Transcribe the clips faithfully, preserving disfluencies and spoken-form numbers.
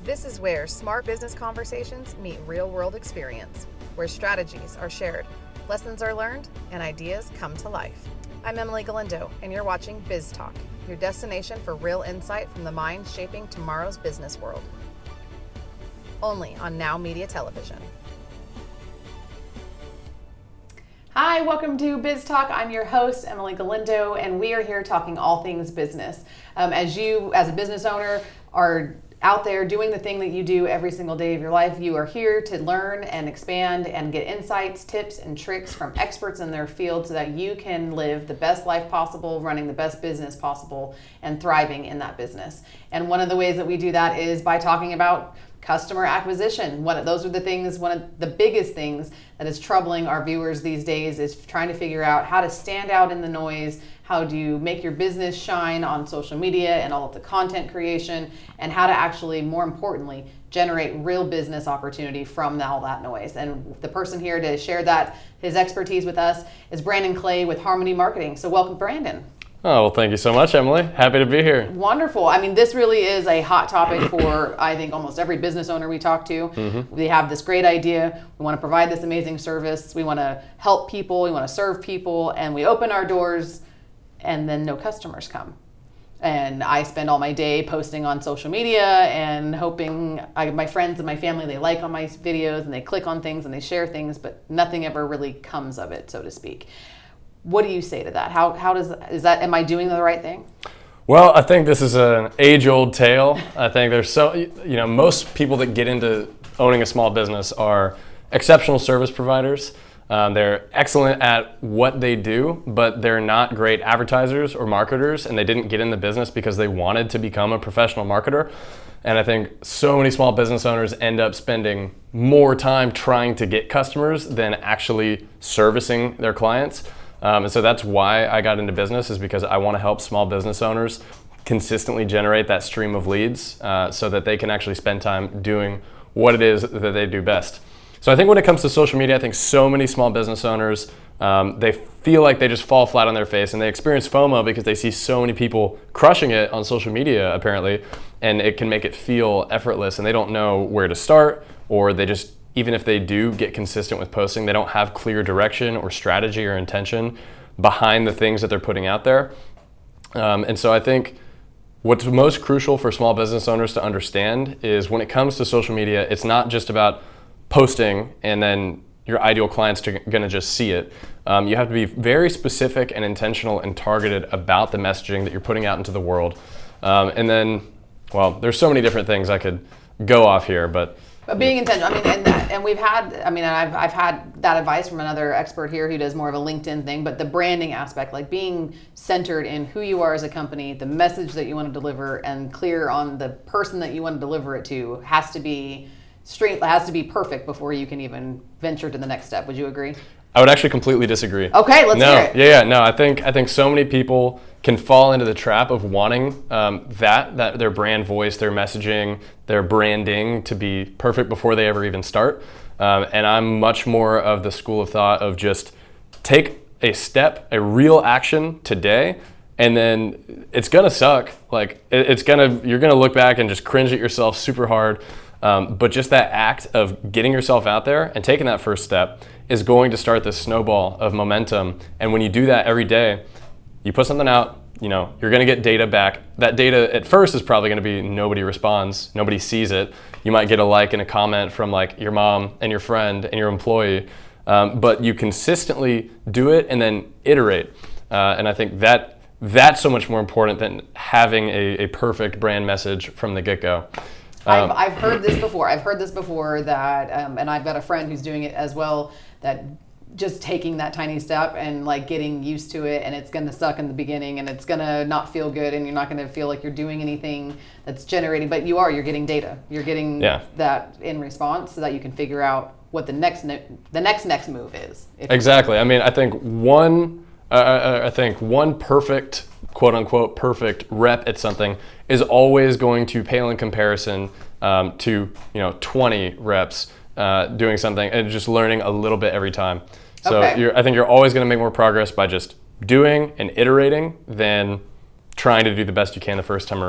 This is where smart business conversations meet real-world experience, where strategies are shared, lessons are learned, and ideas come to life. I'm Emily Galindo, and you're watching Biz Talk, your destination for real insight from the minds shaping tomorrow's business world. Only on Now Media Television. Hi, welcome to Biz Talk. I'm your host, Emily Galindo, and we are here talking all things business. Um, as you, as a business owner, are out there doing the thing that you do every single day of your life, you are here to learn and expand and get insights, tips, and tricks from experts in their field so that you can live the best life possible, running the best business possible, and thriving in that business. And one of the ways that we do that is by talking about customer acquisition. One of those are the things, one of the biggest things that is troubling our viewers these days is trying to figure out how to stand out in the noise, how do you make your business shine on social media and all of the content creation, and how to actually, more importantly, generate real business opportunity from all that noise. And the person here to share that, his expertise with us, is Brandon Clay with Harmony Marketing. So welcome, Brandon. Oh, well, thank you so much, Emily. Happy to be here. Wonderful. I mean, this really is a hot topic for, I think, almost every business owner we talk to. Mm-hmm. We have this great idea. We want to provide this amazing service. We want to help people. We want to serve people. And we open our doors, and then no customers come. And I spend all my day posting on social media and hoping I, my friends and my family, they like on my videos and they click on things and they share things, but nothing ever really comes of it, so to speak. What do you say to that? How how does is that? Am I doing the right thing? Well, I think this is an age-old tale. I think there's so you know most people that get into owning a small business are exceptional service providers. Um, they're excellent at what they do, but they're not great advertisers or marketers, and they didn't get in the business because they wanted to become a professional marketer. And I think so many small business owners end up spending more time trying to get customers than actually servicing their clients. Um, and so that's why I got into business, is because I want to help small business owners consistently generate that stream of leads uh, so that they can actually spend time doing what it is that they do best. So I think when it comes to social media, I think so many small business owners, um, they feel like they just fall flat on their face, and they experience FOMO because they see so many people crushing it on social media apparently, and it can make it feel effortless, and they don't know where to start, or they just, even if they do get consistent with posting, they don't have clear direction or strategy or intention behind the things that they're putting out there. Um, and so I think what's most crucial for small business owners to understand is when it comes to social media, it's not just about posting and then your ideal clients are going to just see it. Um, you have to be very specific and intentional and targeted about the messaging that you're putting out into the world. Um, and then, well, there's so many different things I could go off here, but But being intentional, I mean, and, that, and we've had, I mean, I've I've had that advice from another expert here who does more of a LinkedIn thing, but the branding aspect, like being centered in who you are as a company, the message that you want to deliver, and clear on the person that you want to deliver it to, has to be straight, has to be perfect before you can even venture to the next step. Would you agree? I would actually completely disagree. Okay, let's no, hear it. Yeah, yeah, no, I think I think so many people can fall into the trap of wanting um, that, that their brand voice, their messaging, their branding to be perfect before they ever even start. Um, and I'm much more of the school of thought of just take a step, a real action today, and then it's gonna suck. Like it, it's gonna, you're gonna look back and just cringe at yourself super hard. Um, but just that act of getting yourself out there and taking that first step is going to start this snowball of momentum. And when you do that every day, you put something out, you know, you're going to get data back. That data at first is probably going to be nobody responds, nobody sees it. You might get a like and a comment from like your mom and your friend and your employee, um, but you consistently do it and then iterate. Uh, and I think that that's so much more important than having a, a perfect brand message from the get-go. I've, I've heard this before. I've heard this before that, um, and I've got a friend who's doing it as well, that just taking that tiny step and like getting used to it, and it's going to suck in the beginning, and it's going to not feel good, and you're not going to feel like you're doing anything that's generating, but you are, you're getting data. You're getting yeah. that in response so that you can figure out what the next ne- the next next move is. Exactly. I mean, I think one, uh, I think one perfect, quote unquote, perfect rep at something is always going to pale in comparison um, to, you know, twenty reps uh, doing something and just learning a little bit every time. So okay. you're, I think you're always going to make more progress by just doing and iterating than trying to do the best you can the first time around.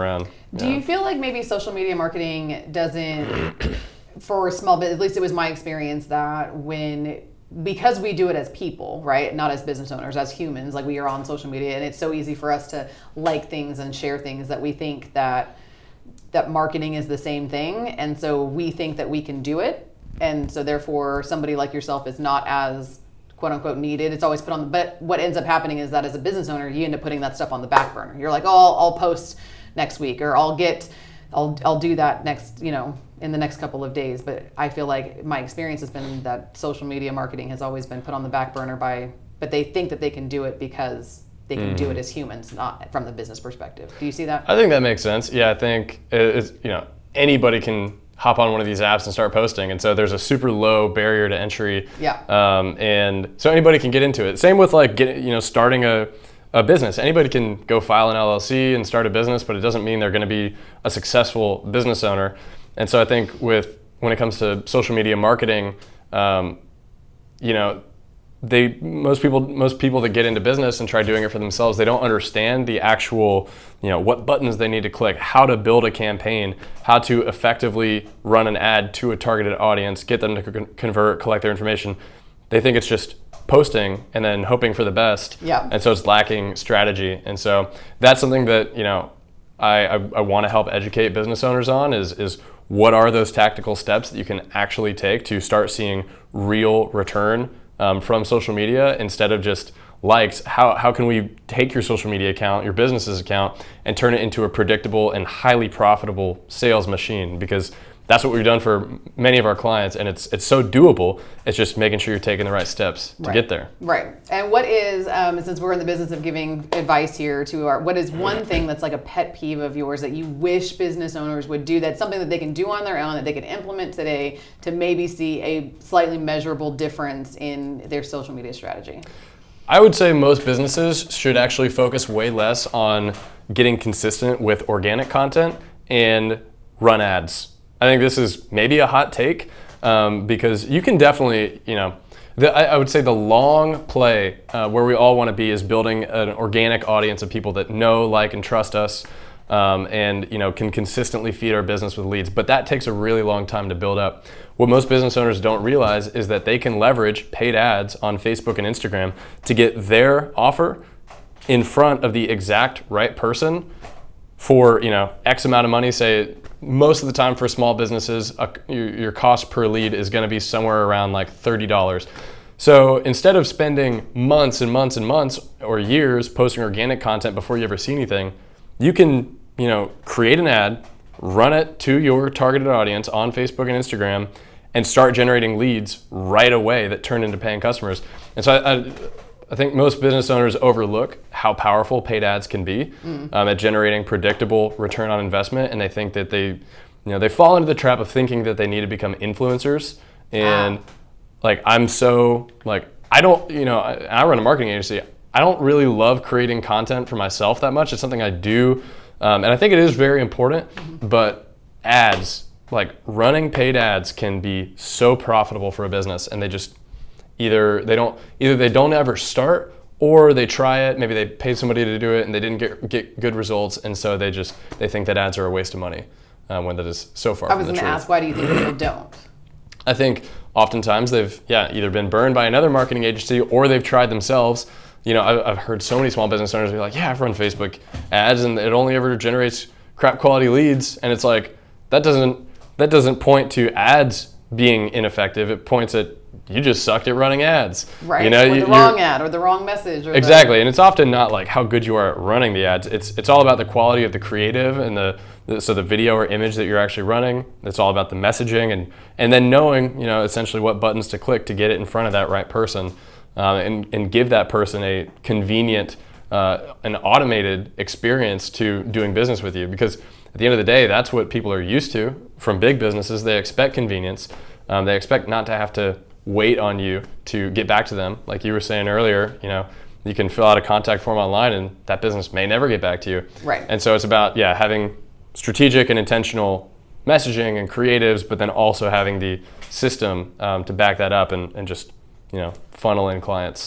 Do you feel like maybe social media marketing doesn't, for small business, at least it was my experience that when, because we do it as people, right? Not as business owners, as humans, like we are on social media and it's so easy for us to like things and share things that we think that that marketing is the same thing. And so we think that we can do it. And so therefore somebody like yourself is not as quote unquote needed. It's always put on the, but what ends up happening is that as a business owner, you end up putting that stuff on the back burner. You're like, oh, I'll, I'll post next week, or I'll get, I'll, I'll do that next, you know, in the next couple of days. But I feel like my experience has been that social media marketing has always been put on the back burner by, but they think that they can do it because they can mm. do it as humans, not from the business perspective. Do you see that? I think that makes sense. Yeah, I think it's, you know, anybody can hop on one of these apps and start posting. And so there's a super low barrier to entry. Yeah. Um, and so anybody can get into it. Same with like, get, you know, starting a, a business. Anybody can go file an L L C and start a business, but it doesn't mean they're going to be a successful business owner. And so I think with, when it comes to social media marketing, um, you know, they, most people, most people that get into business and try doing it for themselves, they don't understand the actual, you know, what buttons they need to click, how to build a campaign, how to effectively run an ad to a targeted audience, get them to con- convert, collect their information. They think it's just posting and then hoping for the best. Yeah. And so it's lacking strategy. And so that's something that, you know, I, I, I want to help educate business owners on is, is what are those tactical steps that you can actually take to start seeing real return um, from social media instead of just likes. How, how can we take your social media account, your business's account, and turn it into a predictable and highly profitable sales machine? Because that's what we've done for many of our clients, and it's it's so doable. It's just making sure you're taking the right steps to right. get there. Right. And what is, um, since we're in the business of giving advice here to our, what is one thing that's like a pet peeve of yours that you wish business owners would do, that's something that they can do on their own, that they can implement today to maybe see a slightly measurable difference in their social media strategy? I would say most businesses should actually focus way less on getting consistent with organic content and run ads. I think this is maybe a hot take um, because you can definitely, you know, the, I, I would say the long play uh, where we all want to be is building an organic audience of people that know, like, and trust us um, and, you know, can consistently feed our business with leads. But that takes a really long time to build up. What most business owners don't realize is that they can leverage paid ads on Facebook and Instagram to get their offer in front of the exact right person for, you know, X amount of money. Say most of the time for small businesses, uh, your, your cost per lead is going to be somewhere around like thirty dollars. So instead of spending months and months and months or years posting organic content before you ever see anything, you can, you know, create an ad, run it to your targeted audience on Facebook and Instagram, and start generating leads right away that turn into paying customers. And so I, I, I think most business owners overlook how powerful paid ads can be mm. um, at generating predictable return on investment, and they think that they, you know, they fall into the trap of thinking that they need to become influencers. And ah. like I'm so like I don't, you know, I, I run a marketing agency. I don't really love creating content for myself that much. It's something I do, um, and I think it is very important. Mm-hmm. But ads, like running paid ads, can be so profitable for a business, and they just Either they don't, either they don't ever start, or they try it. Maybe they paid somebody to do it and they didn't get get good results, and so they just they think that ads are a waste of money, uh, when that is so far I from the truth. I was going to ask, why do you think people don't? I think oftentimes they've yeah either been burned by another marketing agency or they've tried themselves. You know, I've, I've heard so many small business owners be like, yeah, I've run Facebook ads and it only ever generates crap quality leads, and it's like that doesn't that doesn't point to ads being ineffective. It points at you just sucked at running ads. Right, you know, or you, the wrong ad, or the wrong message. Or exactly, the... and it's often not like how good you are at running the ads. It's it's all about the quality of the creative and the, the so the video or image that you're actually running. It's all about the messaging and and then knowing, you know, essentially what buttons to click to get it in front of that right person, um, and and give that person a convenient, uh, an automated experience to doing business with you. Because at the end of the day, that's what people are used to from big businesses. They expect convenience. Um, they expect not to have to wait on you to get back to them. Like you were saying earlier, you know, you can fill out a contact form online and that business may never get back to you. Right. And so it's about, yeah, having strategic and intentional messaging and creatives, but then also having the system um, to back that up and, and just, you know, funnel in clients.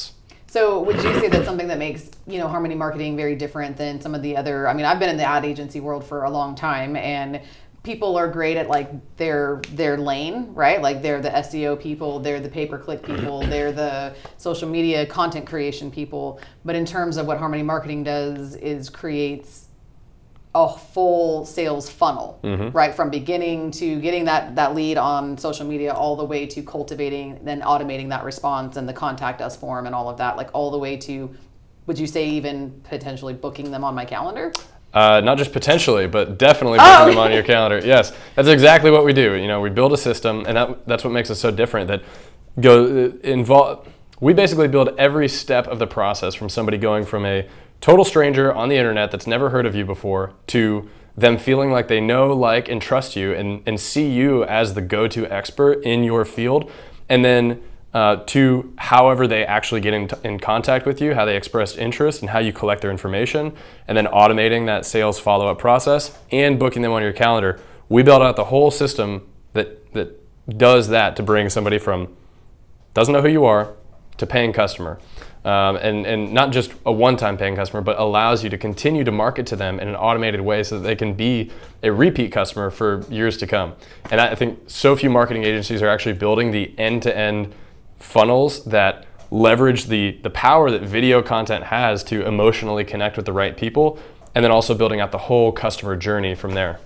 So would you say that's something that makes, you know, Harmony Marketing very different than some of the other, I mean, I've been in the ad agency world for a long time, and people are great at like their their lane, right? Like they're the S E O people, they're the pay-per-click people, they're the social media content creation people. But in terms of what Harmony Marketing does is creates a full sales funnel, mm-hmm. right? From beginning to getting that, that lead on social media all the way to cultivating, then automating that response and the contact us form and all of that, like all the way to, would you say even potentially booking them on my calendar? Uh, not just potentially, but definitely oh. booking them on your calendar. Yes, that's exactly what we do. You know, we build a system, and that, that's what makes us so different. That go involve. We basically build every step of the process from somebody going from a total stranger on the internet that's never heard of you before to them feeling like they know, like, and trust you, and and see you as the go-to expert in your field, and then. Uh, to however they actually get in, t- in contact with you, how they expressed interest, and how you collect their information, and then automating that sales follow-up process and booking them on your calendar. We built out the whole system that that does that to bring somebody from doesn't know who you are to paying customer, um, and and not just a one-time paying customer, but allows you to continue to market to them in an automated way so that they can be a repeat customer for years to come. And I think so few marketing agencies are actually building the end-to-end funnels that leverage the the power that video content has to emotionally connect with the right people, and then also building out the whole customer journey from there.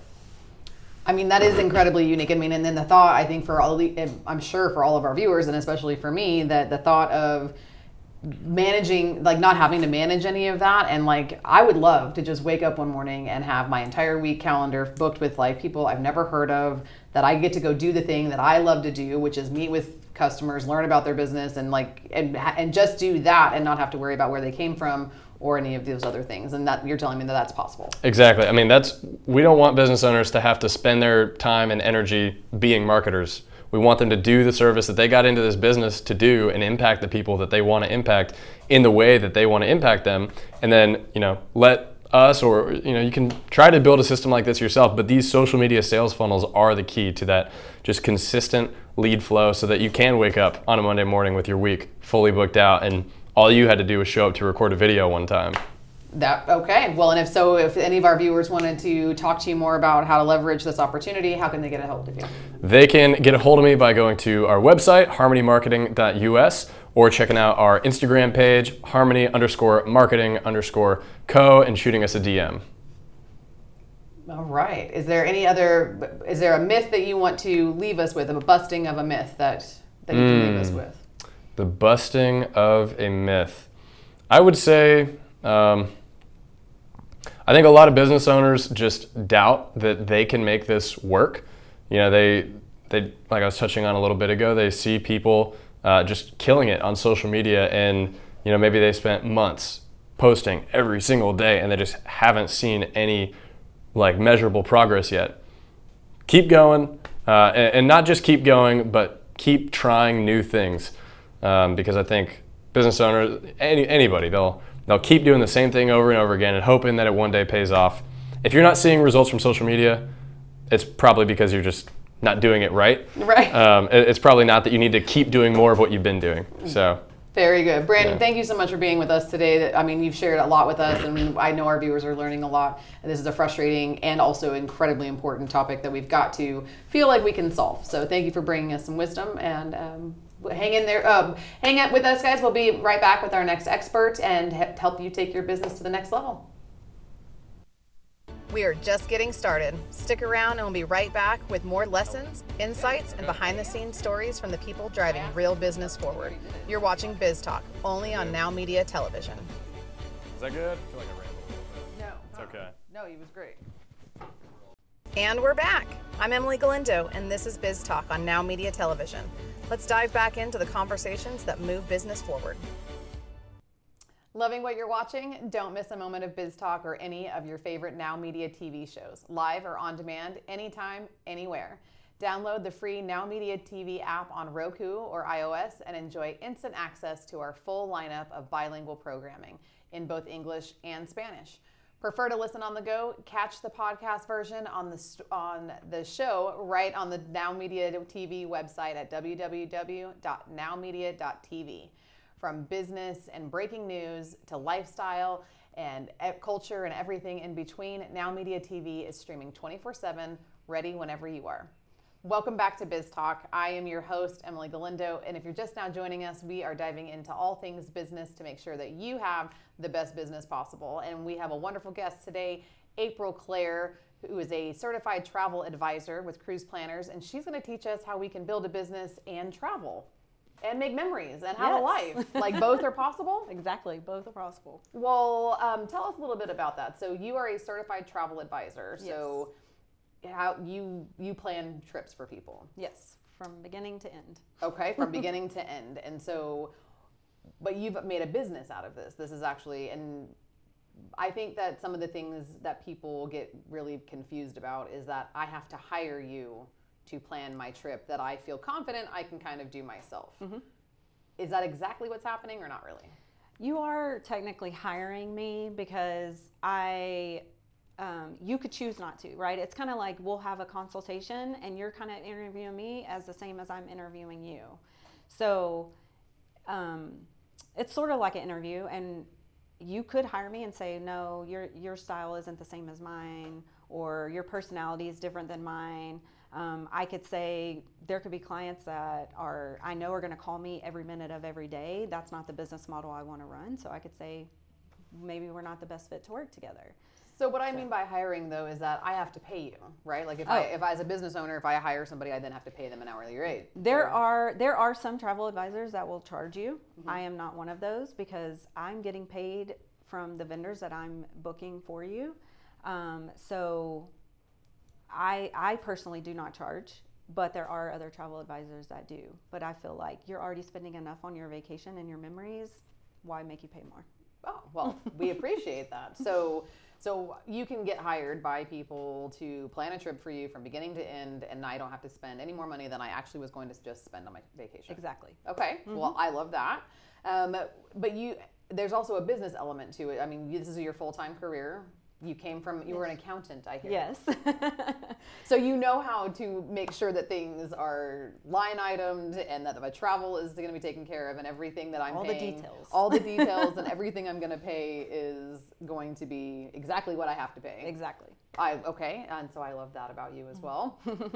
I mean, that is incredibly unique. I mean, and then the thought, I think for all the, I'm sure for all of our viewers, and especially for me, that the thought of managing, like not having to manage any of that, and like I would love to just wake up one morning and have my entire week calendar booked with like people I've never heard of, that I get to go do the thing that I love to do, which is meet with customers, learn about their business, and like and and just do that and not have to worry about where they came from or any of those other things. And that you're telling me that that's possible. Exactly. I mean, that's we don't want business owners to have to spend their time and energy being marketers. We want them to do the service that they got into this business to do and impact the people that they want to impact in the way that they want to impact them. And then, you know, let us, or, you know, you can try to build a system like this yourself, but these social media sales funnels are the key to that just consistent lead flow so that you can wake up on a Monday morning with your week fully booked out and all you had to do was show up to record a video one time. That okay. Well, and if so, if any of our viewers wanted to talk to you more about how to leverage this opportunity, how can they get a hold of you? They can get a hold of me by going to our website, harmony marketing dot U S, or checking out our Instagram page, harmony underscore marketing underscore co, and shooting us a D M. All right. Is there any other, is there a myth that you want to leave us with, a busting of a myth that, that you mm, can leave us with? The busting of a myth. I would say, um, I think a lot of business owners just doubt that they can make this work. You know, they, they like I was touching on a little bit ago, they see people uh, just killing it on social media, and you know, maybe they spent months posting every single day and they just haven't seen any like measurable progress yet. Keep going, uh, and, and not just keep going, but keep trying new things, um, because I think business owners, any, anybody, they'll They'll keep doing the same thing over and over again and hoping that it one day pays off. If you're not seeing results from social media, it's probably because you're just not doing it right. Right. Um, it, it's probably not that you need to keep doing more of what you've been doing. So. Very good. Brandon, yeah. Thank you so much for being with us today. I mean, you've shared a lot with us, and I know our viewers are learning a lot. And this is a frustrating and also incredibly important topic that we've got to feel like we can solve. So thank you for bringing us some wisdom, and um, hang in there. Um, hang out with us, guys. We'll be right back with our next expert and help you take your business to the next level. We are just getting started. Stick around and we'll be right back with more lessons, insights, and behind-the-scenes stories from the people driving real business forward. You're watching Biz Talk, only on Now Media Television. Is that good? I feel like I rambled a little bit. No. It's okay. No, he was great. And we're back. I'm Emily Galindo, and this is Biz Talk on Now Media Television. Let's dive back into the conversations that move business forward. Loving what you're watching? Don't miss a moment of Biz Talk or any of your favorite Now Media T V shows, live or on demand, anytime, anywhere. Download the free Now Media T V app on Roku or iOS and enjoy instant access to our full lineup of bilingual programming in both English and Spanish. Prefer to listen on the go? Catch the podcast version on the on the show right on the Now Media T V website at w w w dot now media dot t v. from business and breaking news to lifestyle and culture and everything in between. Now Media T V is streaming twenty-four seven, ready whenever you are. Welcome back to Biz Talk. I am your host, Emily Galindo, and if you're just now joining us, we are diving into all things business to make sure that you have the best business possible. And we have a wonderful guest today, April Clare, who is a certified travel advisor with Cruise Planners, and she's going to teach us how we can build a business and travel and make memories and have Yes. a life. Like both are possible? Exactly, both are possible. Well, um, tell us a little bit about that. So you are a certified travel advisor. So how you you plan trips for people? Yes, from beginning to end. Okay, from beginning to end. And so, but you've made a business out of this. This is actually, and I think that some of the things that people get really confused about is that I have to hire you to plan my trip that I feel confident I can kind of do myself. Mm-hmm. Is that exactly what's happening or not really? You are technically hiring me because I, um, you could choose not to, right? It's kind of like we'll have a consultation and you're kind of interviewing me as the same as I'm interviewing you. So um, it's sort of like an interview, and you could hire me and say, no, your your style isn't the same as mine, or your personality is different than mine. Um, I could say there could be clients that are, I know are going to call me every minute of every day. That's not the business model I want to run. So I could say, maybe we're not the best fit to work together. So what I mean by hiring though is that I have to pay you, right? Like if Oh. I, if I as a business owner, if I hire somebody, I then have to pay them an hourly rate. There So- are there are some travel advisors that will charge you. I am not one of those because I'm getting paid from the vendors that I'm booking for you. Um, so I I personally do not charge, but there are other travel advisors that do. But I feel like you're already spending enough on your vacation and your memories. Why make you pay more? Oh, well, we appreciate that. So, so you can get hired by people to plan a trip for you from beginning to end, and I don't have to spend any more money than I actually was going to just spend on my vacation. Exactly. Okay. Well, I love that. Um, but you, there's also a business element to it. I mean, this is your full-time career. You came from, you were an accountant, I hear. Yes. So you know how to make sure that things are line itemed and that my travel is going to be taken care of and everything that I'm All the paying. details. All the details and everything I'm going to pay is going to be exactly what I have to pay. Exactly. I okay, and so I love that about you as well.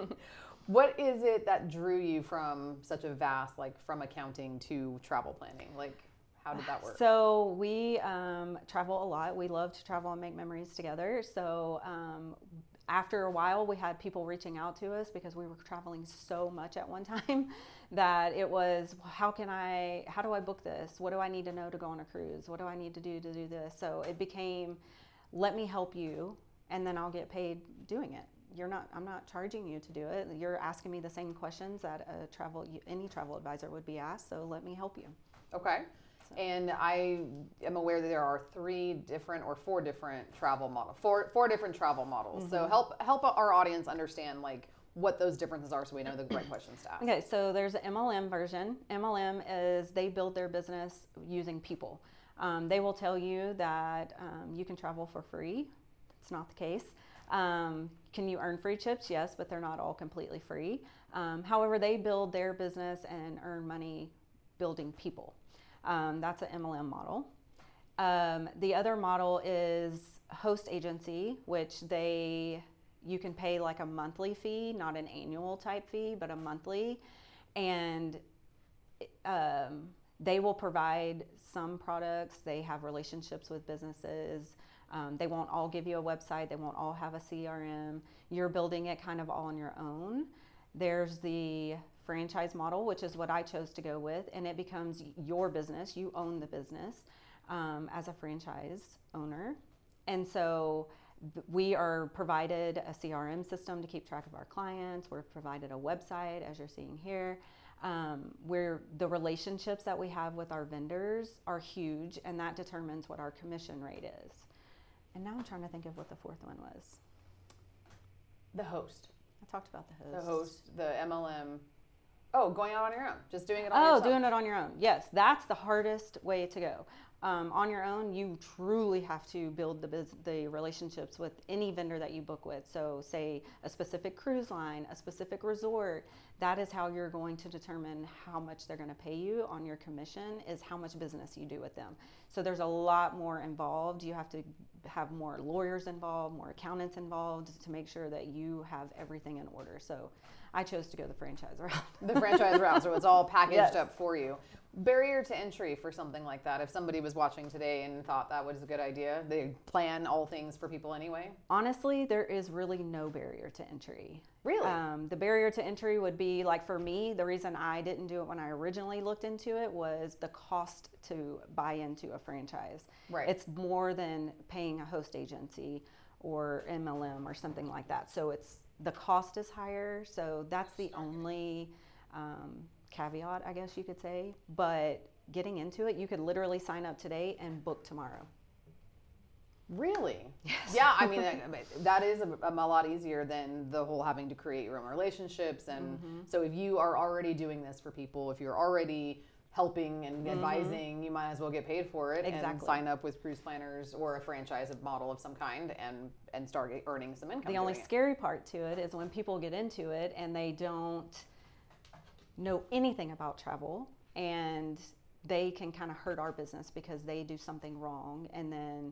What is it that drew you from such a vast, like from accounting to travel planning? Like, how did that work? So we um, travel a lot. We love to travel and make memories together. So um, after a while, we had people reaching out to us because we were traveling so much at one time that it was, well, how can I, how do I book this? What do I need to know to go on a cruise? What do I need to do to do this? So it became, let me help you, and then I'll get paid doing it. You're not, I'm not charging you to do it. You're asking me the same questions that a travel, any travel advisor would be asked. So let me help you. Okay. And I am aware that there are three different or four different travel models, four four different travel models. Mm-hmm. So help help our audience understand like what those differences are, so we know the right questions to ask. Okay, so there's an M L M version. M L M is they build their business using people. Um, they will tell you that um, you can travel for free. That's not the case. Um, can you earn free trips? Yes, but they're not all completely free. Um, however, they build their business and earn money building people. Um, that's an M L M model. Um, the other model is host agency, which they you can pay like a monthly fee, not an annual type fee, but a monthly, and um, they will provide some products. They have relationships with businesses. Um, they won't all give you a website. They won't all have a C R M. You're building it kind of all on your own. There's the franchise model, which is what I chose to go with, and it becomes your business. You own the business um, as a franchise owner. And so th- we are provided a C R M system to keep track of our clients. We're provided a website, as you're seeing here. Um, where the relationships that we have with our vendors are huge, and that determines what our commission rate is. And now I'm trying to think of what the fourth one was. The host. I talked about the host. The host, the M L M. Oh, going out on your own, just doing it on Oh, yourself. doing it on your own. Yes, that's the hardest way to go. Um, on your own, you truly have to build the biz- the relationships with any vendor that you book with. So say a specific cruise line, a specific resort, that is how you're going to determine how much they're going to pay you on your commission, is how much business you do with them. So there's a lot more involved. You have to have more lawyers involved, more accountants involved to make sure that you have everything in order. So I chose to go the franchise route. The franchise route, so it's all packaged Yes. up for you. Barrier to entry for something like that, if somebody was watching today and thought that was a good idea, they plan all things for people anyway? Honestly, there is really no barrier to entry. Really? Um, the barrier to entry would be, like, for me, the reason I didn't do it when I originally looked into it was the cost to buy into a franchise. Right. It's more than paying a host agency or M L M or something like that. So it's, the cost is higher. So that's the only um, caveat, I guess you could say. But getting into it, you could literally sign up today and book tomorrow. Really? Yes. Yeah, I mean, that, that is a, a lot easier than the whole having to create your own relationships. And mm-hmm. so if you are already doing this for people, if you're already helping and mm-hmm. advising, you might as well get paid for it. Exactly. And sign up with Cruise Planners or a franchise model of some kind and, and start earning some income. The only it. scary part to it is when people get into it and they don't know anything about travel, and they can kind of hurt our business because they do something wrong, and then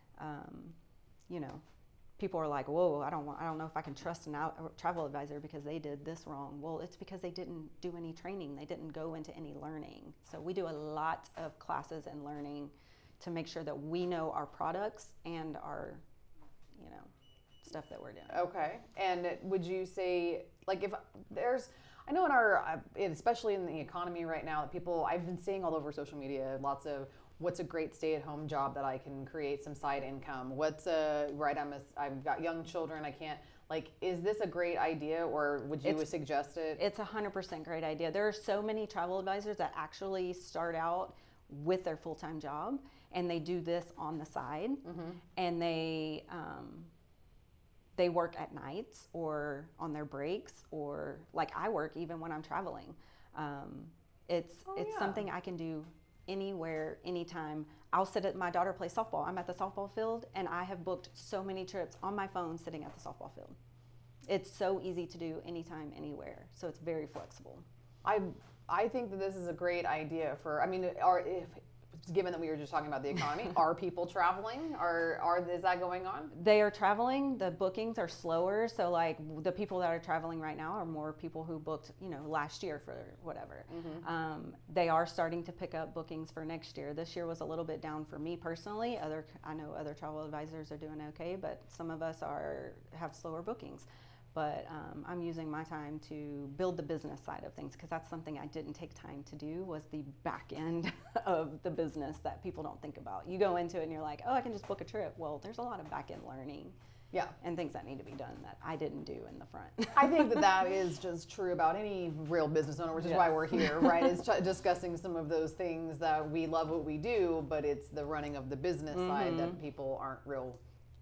um, you know, people are like, whoa, I don't want, I don't know if I can trust an out, a travel advisor because they did this wrong. Well, it's because they didn't do any training. They didn't go into any learning. So we do a lot of classes and learning to make sure that we know our products and our, you know, stuff that we're doing. Okay. And would you say, like, if there's, I know in our, especially in the economy right now, that people, I've been seeing all over social media, lots of, what's a great stay-at-home job that I can create some side income? What's a, right, I'm a, I've got young children, I can't, like, is this a great idea, or would you It's- suggest it? It's a hundred percent great idea. There are so many travel advisors that actually start out with their full-time job, and they do this on the side, Mm-hmm. and they um, they work at nights or on their breaks, or like I work even when I'm traveling. Um, it's Oh, it's yeah. something I can do anywhere, anytime. I'll sit at, my daughter plays softball. I'm at the softball field, and I have booked so many trips on my phone sitting at the softball field. It's so easy to do anytime, anywhere. So it's very flexible. I I think that this is a great idea for, I mean, are, if, given that we were just talking about the economy, are people traveling? Are, are, is that going on? They are traveling. The bookings are slower. So like the people that are traveling right now are more people who booked, you know, last year for whatever. Mm-hmm. Um, they are starting to pick up bookings for next year. This year was a little bit down for me personally. Other, I know other travel advisors are doing okay, but some of us are have slower bookings. But um, I'm using my time to build the business side of things, because that's something I didn't take time to do, was the back end of the business that people don't think about. You go into it and you're like, oh, I can just book a trip. Well, there's a lot of back end learning. Yeah. And things that need to be done that I didn't do in the front. I think that that is just true about any real business owner, which is Yes. why we're here, right? Is ch- discussing some of those things that we love what we do, but it's the running of the business Mm-hmm. side that people aren't real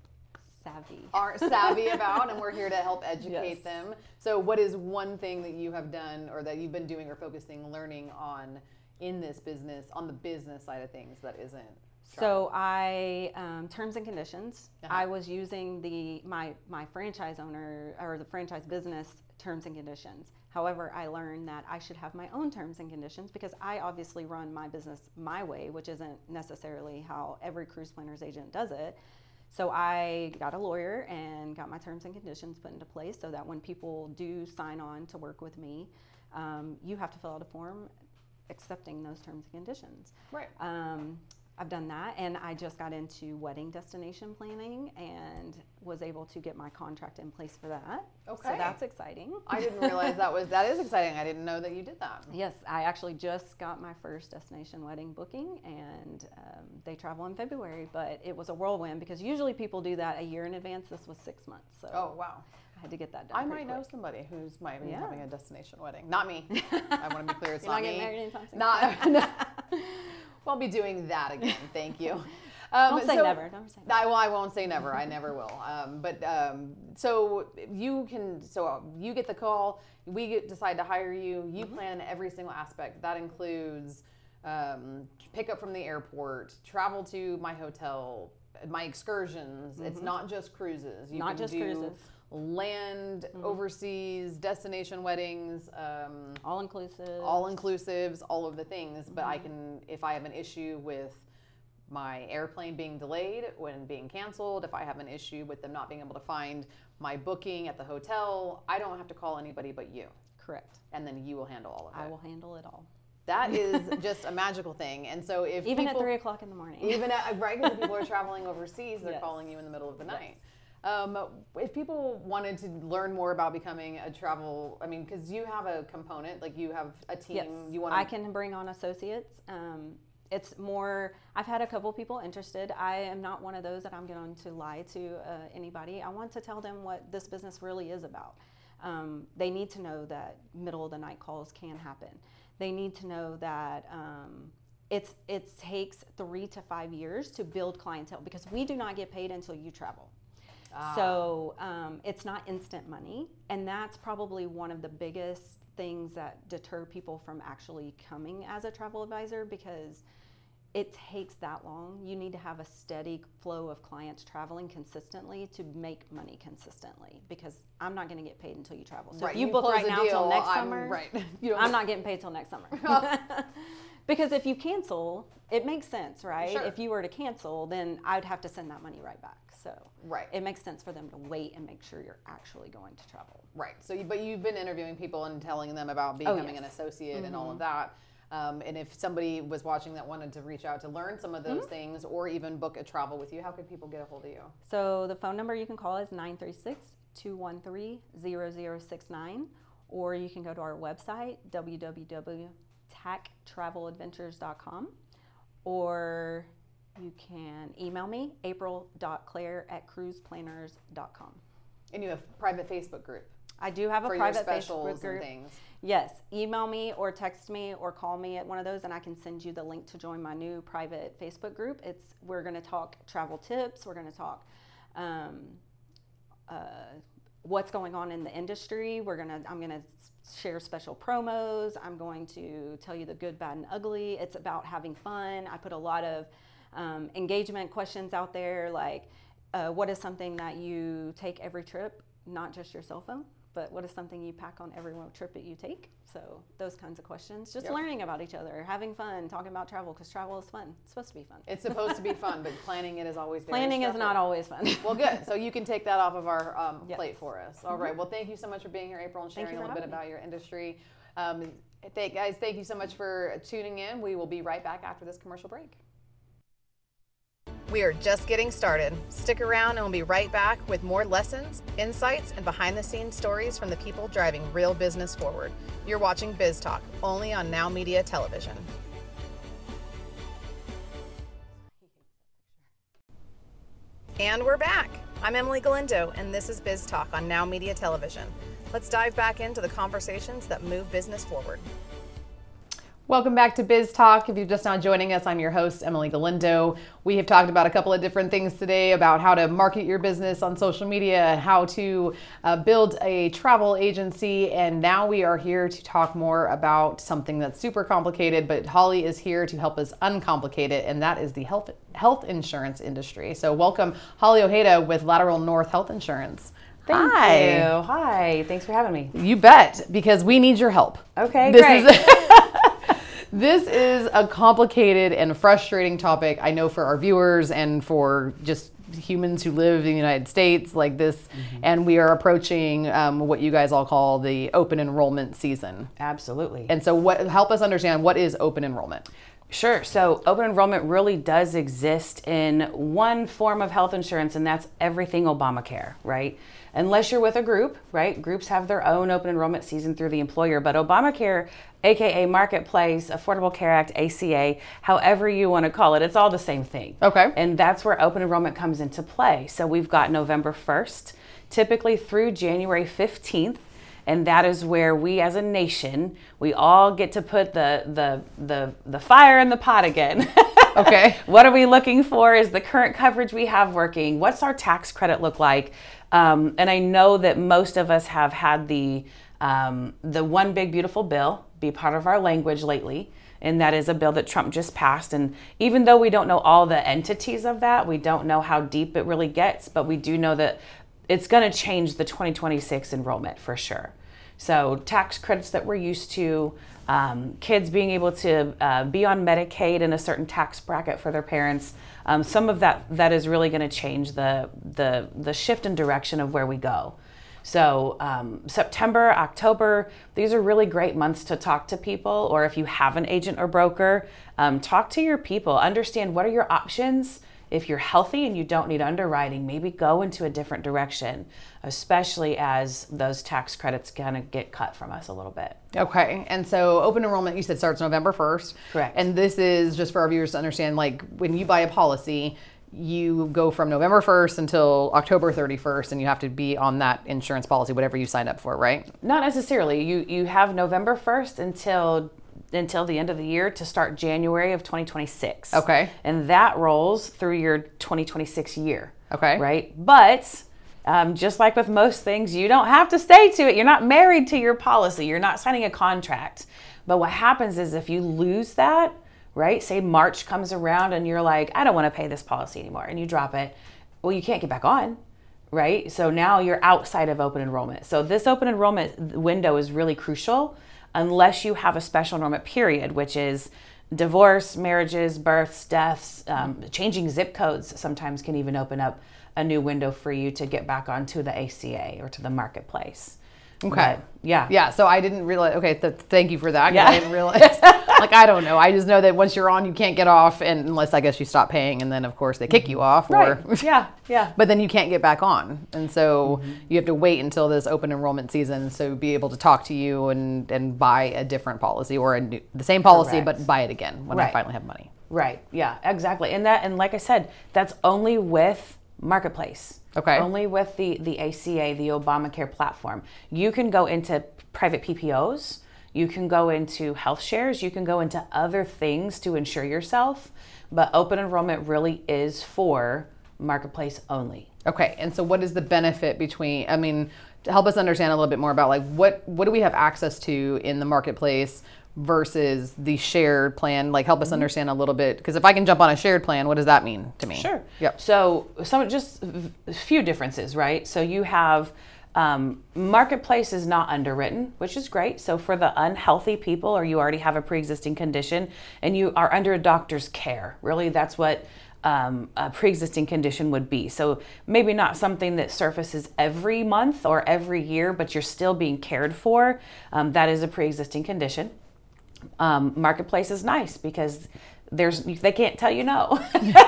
Savvy. aren't savvy about, and we're here to help educate Yes. them. So what is one thing that you have done, or that you've been doing or focusing learning on in this business, on the business side of things, that isn't So I um, terms and conditions. Uh-huh. I was using the my my franchise owner or the franchise business terms and conditions. However, I learned that I should have my own terms and conditions, because I obviously run my business my way, which isn't necessarily how every cruise planner's agent does it. So I got a lawyer and got my terms and conditions put into place, so that when people do sign on to work with me, um, you have to fill out a form accepting those terms and conditions. Right. Um, I've done that, and I just got into wedding destination planning and was able to get my contract in place for that. Okay. So that's exciting. I didn't realize that was, that is exciting. I didn't know that you did that. Yes, I actually just got my first destination wedding booking, and um, they travel in February, but it was a whirlwind because usually people do that a year in advance. This was six months, so Oh, wow. I had to get that done. I pretty might know quick. somebody who's might be Yeah. having a destination wedding. Not me. I want to be clear, it's You're not, not getting me. married anytime soon? Not, won't be doing that again. Thank you. Um, Don't say never. Don't say never. I, well, I won't say never. I never will. Um, but um, so you can. So you get the call. We get, decide to hire you. You Mm-hmm. plan every single aspect. That includes um, pick up from the airport, travel to my hotel, my excursions. Mm-hmm. It's not just cruises. You not can just do cruises. Land, mm-hmm. overseas, destination weddings, um, all inclusive, all inclusives, all of the things. Mm-hmm. But I can, if I have an issue with my airplane being delayed, when being canceled, if I have an issue with them not being able to find my booking at the hotel, I don't have to call anybody but you. Correct. And then you will handle all of it. I will handle it all. That is just a magical thing. And so if even people, at three o'clock in the morning, even at, right, because people are traveling overseas, they're yes. calling you in the middle of the yes. night. Um, if people wanted to learn more about becoming a travel, I mean, because you have a component, like you have a team. Yes. You want I can bring on associates. Um, it's more, I've had a couple people interested. I am not one of those that I'm going to lie to uh, anybody. I want to tell them what this business really is about. Um, they need to know that middle of the night calls can happen. They need to know that um, it's it takes three to five years to build clientele, because we do not get paid until you travel. Ah. So um, it's not instant money, and that's probably one of the biggest things that deter people from actually coming as a travel advisor, because it takes that long. You need to have a steady flow of clients traveling consistently to make money consistently, because I'm not going to get paid until you travel. So right. if you, you book right now deal, till next I'm, summer, right. you don't I'm not getting paid till next summer. Because if you cancel, it makes sense, right? Sure. If you were to cancel, then I'd have to send that money right back. So right. it makes sense for them to wait and make sure you're actually going to travel. Right. So, you, but you've been interviewing people and telling them about becoming oh, yes. an associate mm-hmm. and all of that. Um, and if somebody was watching that wanted to reach out to learn some of those mm-hmm. things, or even book a travel with you, how could people get a hold of you? So the phone number you can call is nine three six, two one three, zero zero six nine, or you can go to our website, w w w dot tac travel adventures dot com, or you can email me, april dot claire at cruise planners dot com. And you have a private Facebook group. I do have a for private your specials Facebook group. And things. Yes, email me or text me or call me at one of those, and I can send you the link to join my new private Facebook group. It's we're going to talk travel tips. We're going to talk um, uh, what's going on in the industry. We're gonna I'm going to share special promos. I'm going to tell you the good, bad, and ugly. It's about having fun. I put a lot of um, engagement questions out there, like uh, what is something that you take every trip, not just your cell phone, but what is something you pack on every trip that you take? So those kinds of questions. Just yep. learning about each other, having fun, talking about travel, because travel is fun. It's supposed to be fun. It's supposed to be fun, but planning it is always very Planning stressful. is not always fun. Well, good. So you can take that off of our um, yes. plate for us. All mm-hmm. right. Well, thank you so much for being here, April, and sharing a little bit about me. your industry. Um, thank, guys, thank you so much for tuning in. We will be right back after this commercial break. We are just getting started. Stick around and we'll be right back with more lessons, insights, and behind-the-scenes stories from the people driving real business forward. You're watching Biz Talk, only on Now Media Television. And we're back. I'm Emily Galindo, and this is Biz Talk on Now Media Television. Let's dive back into the conversations that move business forward. Welcome back to Biz Talk. If you're just now joining us, I'm your host, Emily Galindo. We have talked about a couple of different things today about how to market your business on social media, how to uh, build a travel agency, and now we are here to talk more about something that's super complicated, but Holly is here to help us uncomplicate it, and that is the health health insurance industry. So welcome, Holly Ojeda with Lateral North Health Insurance. Thank Hi. you. Hi. Thanks for having me. You bet, because we need your help. Okay, this great. Is This is a complicated and frustrating topic, I know, for our viewers and for just humans who live in the United States like this. Mm-hmm. And we are approaching um, what you guys all call the open enrollment season. Absolutely. And so what, help us understand, what is open enrollment? Sure. So open enrollment really does exist in one form of health insurance, and that's everything Obamacare, right? Unless you're with a group, right? Groups have their own open enrollment season through the employer, but Obamacare, aka Marketplace, Affordable Care Act, A C A, however you want to call it, it's all the same thing. Okay. And that's where open enrollment comes into play. So we've got November first, typically through January fifteenth. And that is where we as a nation, we all get to put the the the, the fire in the pot again. Okay. What are we looking for? Is the current coverage we have working? What's our tax credit look like? Um, and I know that most of us have had the Um, the One Big Beautiful Bill, be part of our language lately. And that is a bill that Trump just passed. And even though we don't know all the entities of that, we don't know how deep it really gets, but we do know that it's going to change the twenty twenty-six enrollment for sure. So tax credits that we're used to, um, kids being able to uh, be on Medicaid in a certain tax bracket for their parents, um, some of that that is really going to change the, the, the shift in direction of where we go. So um, September, October, these are really great months to talk to people, or if you have an agent or broker, um, talk to your people, understand what are your options. If you're healthy and you don't need underwriting, maybe go into a different direction, especially as those tax credits kind of get cut from us a little bit. Okay, and so open enrollment, you said, starts November first. Correct. And this is just for our viewers to understand, like when you buy a policy, you go from November first until October thirty-first, and you have to be on that insurance policy, whatever you signed up for, right? Not necessarily. You you have November first until until the end of the year to start January of twenty twenty-six. Okay. And that rolls through your twenty twenty-six year. Okay. Right? But um, just like with most things, you don't have to stay to it. You're not married to your policy. You're not signing a contract. But what happens is if you lose that, right? Say March comes around and you're like, I don't want to pay this policy anymore, and you drop it. Well, you can't get back on, right? So now you're outside of open enrollment. So this open enrollment window is really crucial unless you have a special enrollment period, which is divorce, marriages, births, deaths, um, changing zip codes sometimes can even open up a new window for you to get back onto the A C A or to the marketplace. Okay. But, yeah. Yeah. So I didn't realize. Okay. Th- thank you for that. 'Cause Yeah. I didn't realize. Like I don't know. I just know that once you're on, you can't get off, and unless I guess you stop paying, and then of course they kick you off. Or Right. Yeah. Yeah. But then you can't get back on, and so mm-hmm. you have to wait until this open enrollment season, so be able to talk to you and and buy a different policy or a new, the same policy, Correct. but buy it again when Right. I finally have money. Right. Yeah, exactly. And that, and like I said, that's only with Marketplace. Okay. Only with the, the A C A, the Obamacare platform. You can go into private P P Os. You can go into health shares. You can go into other things to insure yourself. But open enrollment really is for Marketplace only. Okay. And so what is the benefit between, I mean, to help us understand a little bit more about like what, what do we have access to in the Marketplace versus the shared plan? Like help us mm-hmm. understand a little bit, because if I can jump on a shared plan, what does that mean to me? Sure. Yep. So some just a few differences, right? So you have um, Marketplace is not underwritten, which is great. So for the unhealthy people, or you already have a pre-existing condition and you are under a doctor's care, really that's what um, a pre-existing condition would be. So maybe not something that surfaces every month or every year, but you're still being cared for. Um, that is a pre-existing condition. Um, Marketplace is nice because there's they can't tell you no.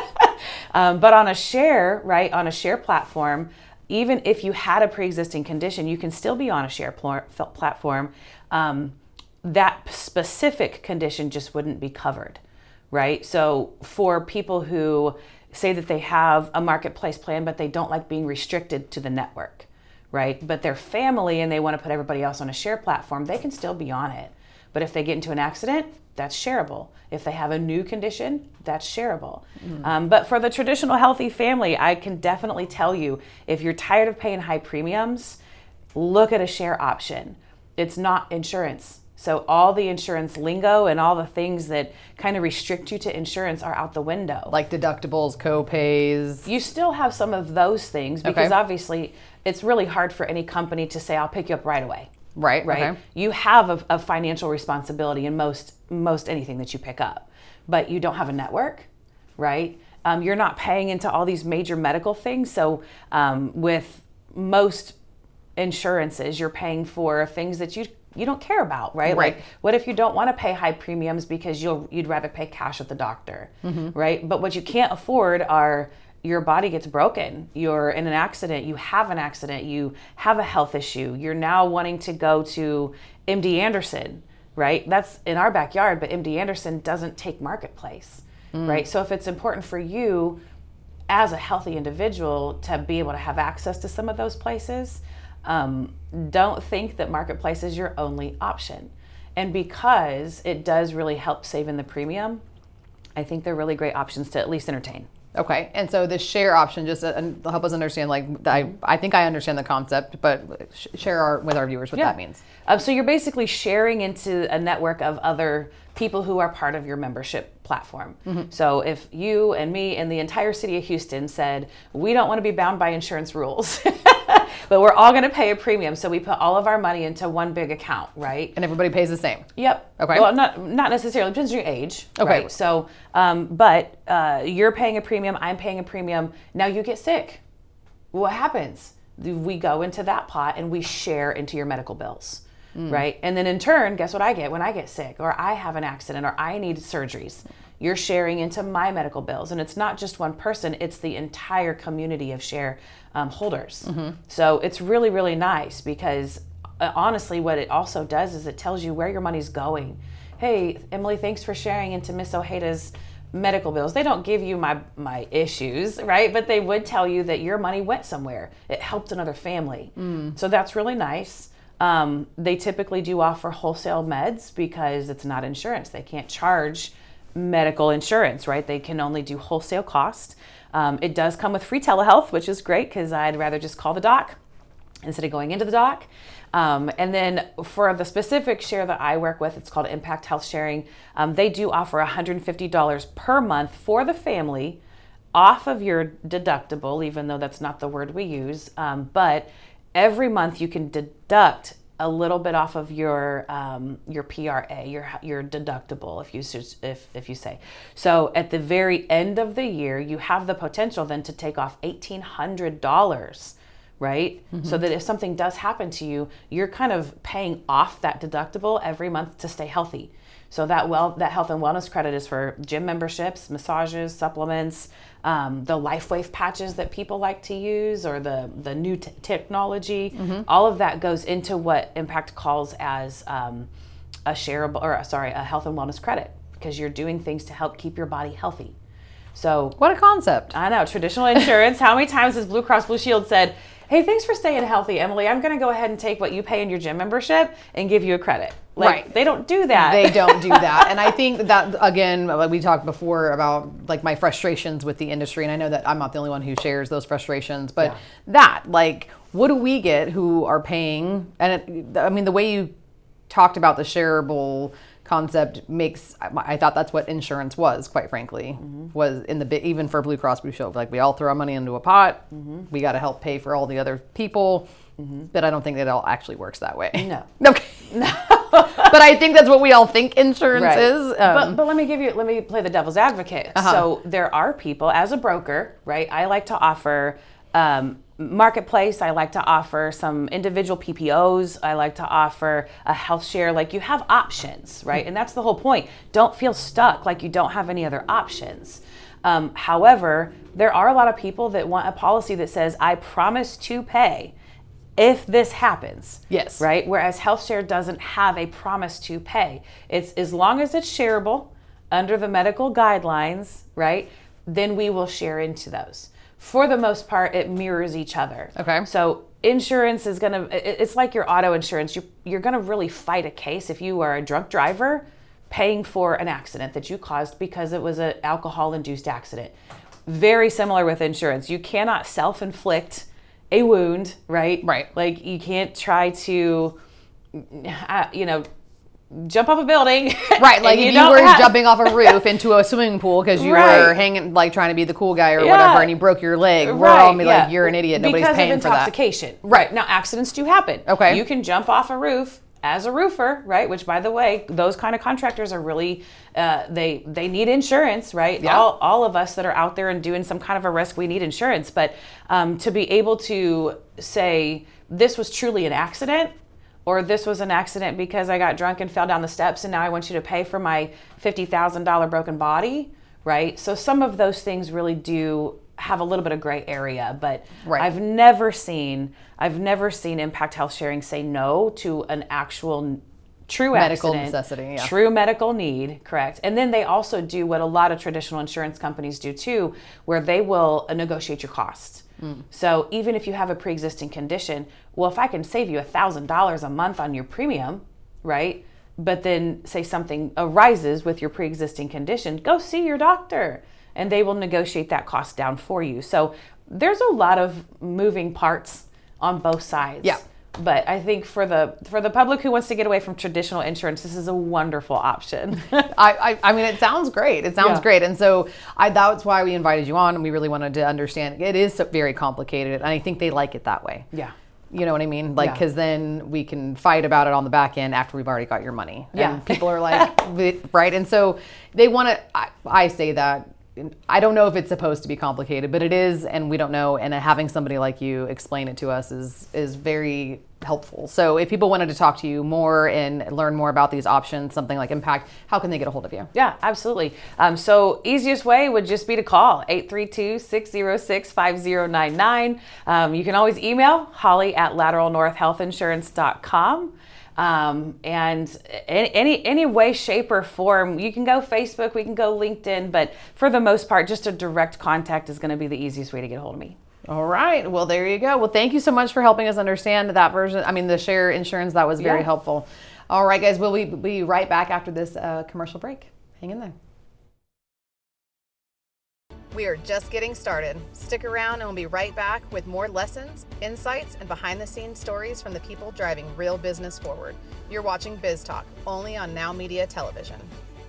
um, but on a share, right, on a share platform, even if you had a pre-existing condition, you can still be on a share pl- platform. Um, that specific condition just wouldn't be covered, right? So for people who say that they have a Marketplace plan, but they don't like being restricted to the network, right? But they're family and they want to put everybody else on a share platform, they can still be on it. But if they get into an accident, that's shareable. If they have a new condition, that's shareable. Mm-hmm. Um, but for the traditional healthy family, I can definitely tell you, if you're tired of paying high premiums, look at a share option. It's not insurance. So all the insurance lingo and all the things that kind of restrict you to insurance are out the window. Like deductibles, co-pays. You still have some of those things because okay. obviously it's really hard for any company to say, I'll pick you up right away. Right. Right. Okay. You have a, a financial responsibility in most most anything that you pick up, but you don't have a network, right? Um, you're not paying into all these major medical things. So um, with most insurances, you're paying for things that you you don't care about, right? Right. Like, what if you don't want to pay high premiums because you'll you'd rather pay cash at the doctor, mm-hmm. right? But what you can't afford are your body gets broken, you're in an accident, you have an accident, you have a health issue, you're now wanting to go to M D Anderson, right? That's in our backyard, but M D Anderson doesn't take Marketplace, mm. right? So if it's important for you as a healthy individual to be able to have access to some of those places, um, don't think that Marketplace is your only option. And because it does really help save in the premium, I think they're really great options to at least entertain. Okay, and so the share option, just to help us understand, like, I, I think I understand the concept, but sh- share our, with our viewers what Yeah. that means. Um, so you're basically sharing into a network of other people who are part of your membership platform. Mm-hmm. So if you and me and the entire city of Houston said, we don't want to be bound by insurance rules, but we're all going to pay a premium. So we put all of our money into one big account, right? And everybody pays the same. Yep. Okay. Well, not not necessarily. Depends on your age. Okay. Right? So, um, but uh, you're paying a premium. I'm paying a premium. Now you get sick. What happens? We go into that pot and we share into your medical bills, mm. right? And then in turn, guess what I get when I get sick, or I have an accident, or I need surgeries? You're sharing into my medical bills, and it's not just one person; it's the entire community of share um, holders. Mm-hmm. So it's really, really nice because. Uh, honestly, what it also does is it tells you where your money's going. Hey, Emily, thanks for sharing into Miss Ojeda's medical bills. They don't give you my my issues, right? But they would tell you that your money went somewhere. It helped another family. Mm. So that's really nice. Um, they typically do offer wholesale meds because it's not insurance. They can't charge medical insurance, right? They can only do wholesale cost. Um, it does come with free telehealth, which is great because I'd rather just call the doc instead of going into the doc. Um, and then for the specific share that I work with, it's called Impact Health Sharing. Um, they do offer one hundred fifty dollars per month for the family off of your deductible, even though that's not the word we use. Um, but every month you can deduct a little bit off of your um, your P R A, your your deductible, if you if if you say. So at the very end of the year, you have the potential then to take off eighteen hundred dollars. Right? Mm-hmm. So that if something does happen to you, you're kind of paying off that deductible every month to stay healthy. So that well, that health and wellness credit is for gym memberships, massages, supplements, um, the LifeWave patches that people like to use, or the the new t- technology. Mm-hmm. All of that goes into what Impact calls as um, a shareable, or sorry, a health and wellness credit, because you're doing things to help keep your body healthy. So what a concept! I know, traditional insurance. How many times has Blue Cross Blue Shield said, hey, thanks for staying healthy, Emily. I'm going to go ahead and take what you pay in your gym membership and give you a credit. Like, right. They don't do that. They don't do that. And I think that, again, like we talked before about like my frustrations with the industry. And I know that I'm not the only one who shares those frustrations, but yeah. that, like, what do we get who are paying? And it, I mean, the way you talked about the shareable concept makes, I thought that's what insurance was, quite frankly, mm-hmm. was in the, even for Blue Cross Blue Shield, like we all throw our money into a pot, mm-hmm. we got to help pay for all the other people, mm-hmm. but I don't think that it all actually works that way. No. Okay. No. But I think that's what we all think insurance right. is. Um, but, but let me give you, let me play the devil's advocate. Uh-huh. So there are people, as a broker, right, I like to offer um, marketplace. I like to offer some individual P P Os. I like to offer a health share. Like, you have options, right? And that's the whole point. Don't feel stuck like you don't have any other options. Um, however, there are a lot of people that want a policy that says, I promise to pay if this happens. Yes. Right? Whereas health share doesn't have a promise to pay. It's as long as it's shareable under the medical guidelines, right? Then we will share into those. For the most part, it mirrors each other. Okay. So insurance is going to, it's like your auto insurance. You, you're going to really fight a case if you are a drunk driver paying for an accident that you caused because it was an alcohol-induced accident. Very similar with insurance. You cannot self-inflict a wound, right? Right. Like, you can't try to, uh, you know, jump off a building. Right, like you if you were have... jumping off a roof into a swimming pool because you right. were hanging, like trying to be the cool guy or yeah. whatever, and you broke your leg, we're all gonna be yeah. like, you're an idiot, nobody's because paying for that. Because of intoxication. Right, now accidents do happen. Okay. You can jump off a roof as a roofer, right, which, by the way, those kind of contractors are really, uh, they they need insurance, right? Yeah. All, all of us that are out there and doing some kind of a risk, we need insurance. But um, to be able to say, this was truly an accident, or this was an accident because I got drunk and fell down the steps and now I want you to pay for my fifty thousand dollars broken body, right? So some of those things really do have a little bit of gray area, but right. I've never seen, I've never seen Impact Health Sharing say no to an actual true medical accident, necessity, yeah. true medical need, correct. And then they also do what a lot of traditional insurance companies do too, where they will negotiate your costs. Mm. So even if you have a pre-existing condition, well, if I can save you one thousand dollars a month on your premium, right? But then say something arises with your pre-existing condition, go see your doctor. and they will negotiate that cost down for you. So there's a lot of moving parts on both sides. Yeah. But I think for the for the public who wants to get away from traditional insurance, this is a wonderful option. I, I I mean, it sounds great. It sounds Yeah. great. And so I that's why we invited you on, and we really wanted to understand. It is so very complicated, and I think they like it that way. Yeah. You know what I mean? Like, Yeah. because then we can fight about it on the back end after we've already got your money. Yeah. And people are like, right? And so they want to, I, I say that, I don't know if it's supposed to be complicated, but it is, and we don't know. And having somebody like you explain it to us is is very helpful. So if people wanted to talk to you more and learn more about these options, something like Impact, how can they get a hold of you? Yeah, absolutely. Um, so easiest way would just be to call eight three two, six zero six, five zero nine nine. Um, you can always email Holly at lateral north health insurance dot com. Um, and any, any any way, shape, or form, you can go Facebook, we can go LinkedIn, but for the most part, just a direct contact is going to be the easiest way to get a hold of me. All right. Well, there you go. Well, thank you so much for helping us understand that version. I mean, the share insurance, that was very Yeah. helpful. All right, guys. We'll be, be right back after this uh, commercial break. Hang in there. We are just getting started. Stick around and we'll be right back with more lessons, insights, and behind the scenes stories from the people driving real business forward. You're watching Biz Talk, only on Now Media Television.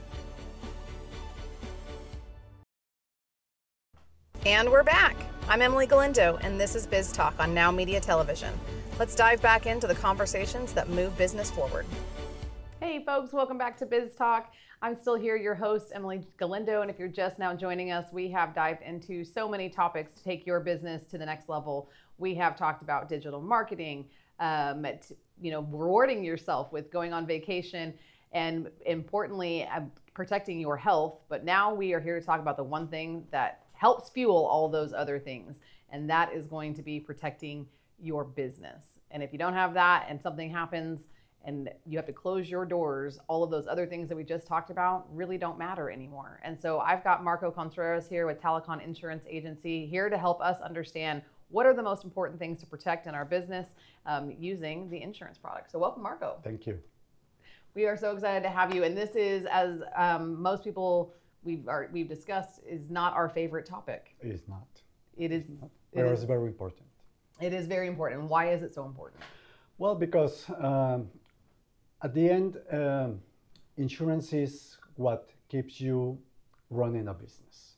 And we're back. I'm Emily Galindo, and this is Biz Talk on Now Media Television. Let's dive back into the conversations that move business forward. Hey, folks. Welcome back to Biz Talk. I'm still here, your host, Emily Galindo. And if you're just now joining us, we have dived into so many topics to take your business to the next level. We have talked about digital marketing, um, t- you know, rewarding yourself with going on vacation, and importantly, uh, protecting your health. But now we are here to talk about the one thing that helps fuel all those other things, and that is going to be protecting your business. And if you don't have that and something happens and you have to close your doors, all of those other things that we just talked about really don't matter anymore. And so I've got Marco Contreras here with Talicon Insurance Agency here to help us understand what are the most important things to protect in our business um, using the insurance product. So welcome, Marco. Thank you. We are so excited to have you. And this is, as um, most people we've are, we've discussed, is not our favorite topic. It is not. It is. But It it's is, very important. it is very important. And why is it so important? Well, because um, at the end, um, insurance is what keeps you running a business.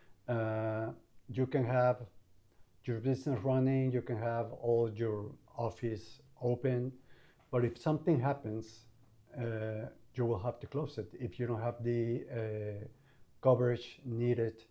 Uh, you can have your business running, you can have all your office open, but if something happens, uh, you will have to close it if you don't have the uh, coverage needed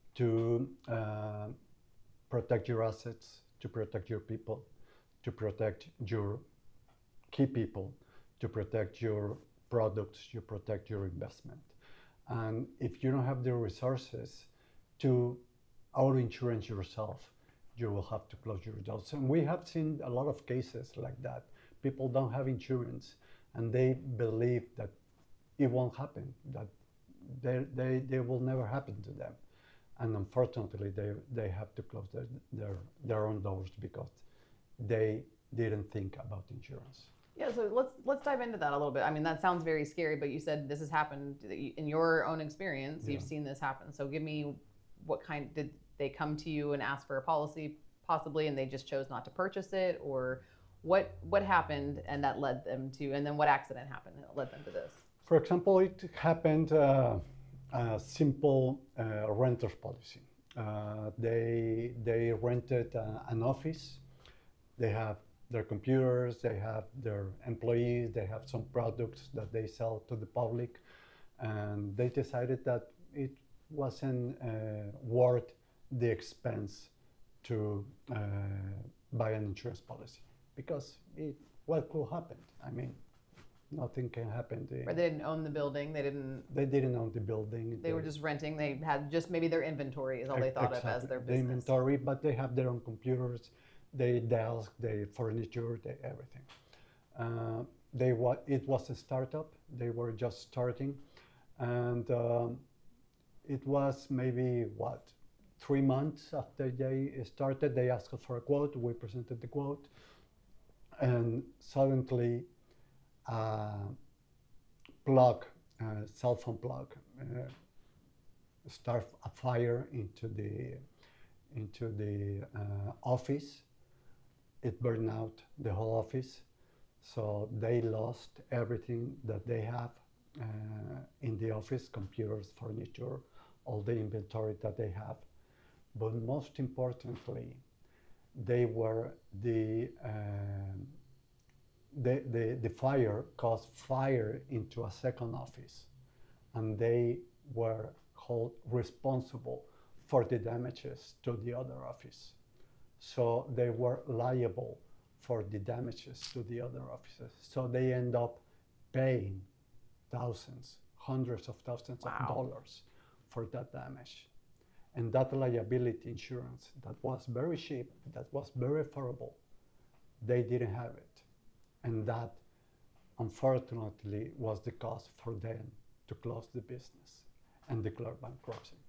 to uh, protect your assets, to protect your people, to protect your key people, to protect your products, to protect your investment. And if you don't have the resources to auto insurance yourself, you will have to close your doors. And we have seen a lot of cases like that. People don't have insurance and they believe that it won't happen, that they, they, they will never happen to them. And unfortunately, they, they have to close their, their, their own doors because they didn't think about insurance. Yeah, so let's let's dive into that a little bit. I mean, that sounds very scary, but you said this has happened in your own experience. Yeah. You've seen this happen. So give me what kind, did they come to you and ask for a policy possibly and they just chose not to purchase it, or what what happened and that led them to, and then what accident happened that led them to this? For example, it happened uh, a simple uh, renter's policy. Uh, they they rented uh, an office. They have their computers, they have their employees, they have some products that they sell to the public, and they decided that it wasn't uh, worth the expense to uh, buy an insurance policy because it, what could happen? I mean, nothing can happen. They, Or they didn't own the building, they didn't, they didn't own the building. they were just renting, they had just maybe their inventory is all they thought of as their The business. inventory, but they have their own computers, they desk, they furniture, they everything. Uh, they wa- it was a startup. They were just starting, and um, it was maybe what three months after they started. They asked us for a quote. We presented the quote, and suddenly, uh, plug, uh, cell phone plug, uh, start a fire into the into the uh, office. It burned out the whole office, so they lost everything that they have uh, in the office: computers, furniture, all the inventory that they have. But most importantly, they were the um, the, the the fire caused fire into a second office, and they were held responsible for the damages to the other office. So they were liable for the damages to the other offices. So they end up paying thousands, hundreds of thousands Wow. of dollars for that damage. And that liability insurance that was very cheap, that was very affordable, they didn't have it. And that, unfortunately, was the cause for them to close the business and declare bankruptcy.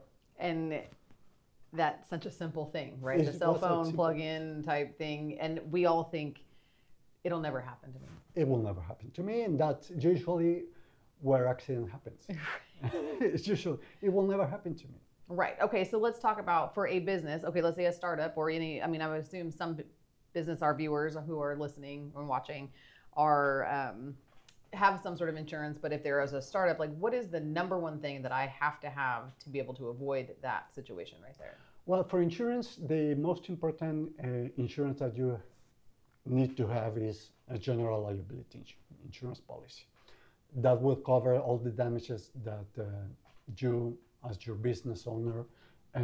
And that's such a simple thing, right? It The cell was a phone simple- plug-in type thing, and we all think it'll never happen to me. It will never happen to me, and that's usually where accident happens. It's usually, it will never happen to me. Right. Okay. So let's talk about for a business. Okay. Let's say a startup or any, I mean, I would assume some bu- business, our viewers who are listening and watching are, um, have some sort of insurance, but if there is a startup, like what is the number one thing that I have to have to be able to avoid that situation right there? Well, for insurance, the most important uh, insurance that you need to have is a general liability insu- insurance policy that will cover all the damages that uh, you, as your business owner, uh,